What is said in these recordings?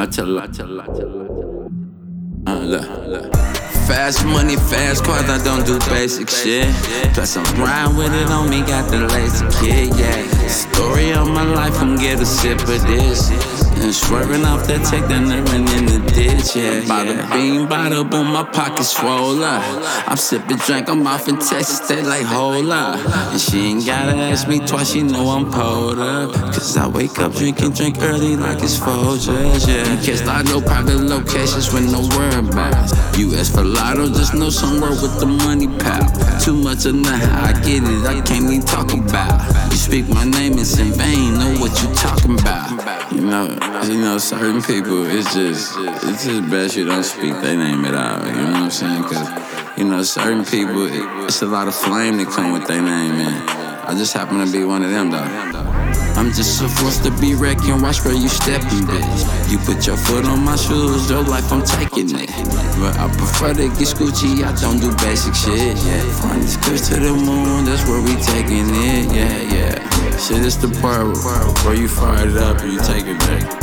Look. Fast money, fast cars, I don't do basic shit. Plus I'm riding with it on me, got the lazy kid, yeah. Story of my life, I'm get a sip of this. And swerving off that tech, then running in the ditch, yeah. Bada bean, bada boom, my pockets swole up. I'm sipping drink, I'm off in Texas, they like, hold up. And she ain't gotta ask me twice, she know I'm pulled up. Cause I wake up drinking, drink early like it's Folgers, yeah. You can't start no private locations with no whereabouts. US for Lotto, just know somewhere with the money, pal. Too much of nothing, I get it, I can't even talk about. You speak my name, it's in vain, know what you talking about. You know, certain people, it's just best you don't speak their name at all. You know what I'm saying? Cause, certain people, it's a lot of flame that come with their name, man. I just happen to be one of them, though. I'm just so forced to be wrecking, watch where you stepping, bitch. You put your foot on my shoes, your life, I'm taking it. But I prefer to get Scoochie, I don't do basic shit, yeah. From this kush to the moon, that's where we taking it, yeah. Shit, it's the part where you fire it up and you take it back.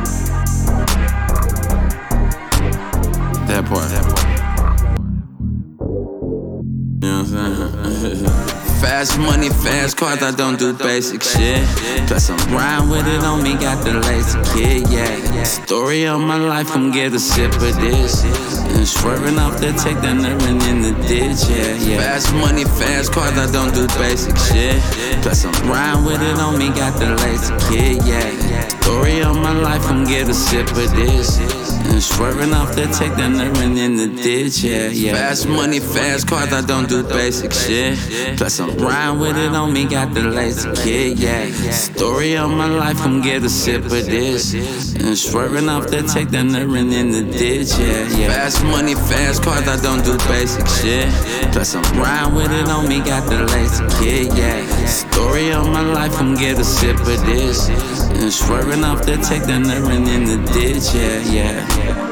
That part. You know what I'm saying? Fast money, fast cars, I don't do basic shit. Plus I'm riding with it on me, got the lazy kid, yeah. Story of my life, I'm get a sip of this. And swerving off that tech, then running in the ditch, yeah. Fast money, fast cars, I don't do basic shit. Plus I'm riding with it on me, got the lazy kid, yeah. Story of my life, I'm get a sip of this. And swerving off that tech, then running in the ditch, yeah. Fast money, fast cars, I don't do basic shit. Plus I'm riding with it on me, got the lazy kid, yeah. Story of my life, I'm get a sip of this. And swerving off that tech, then running in the ditch, yeah. Fast money, fast cars, I don't do basic shit. Plus I'm riding with it on me, got the lazy kid, yeah. Story of my life, I'm get a sip of this. And swerving off that tech, then running in the ditch, yeah.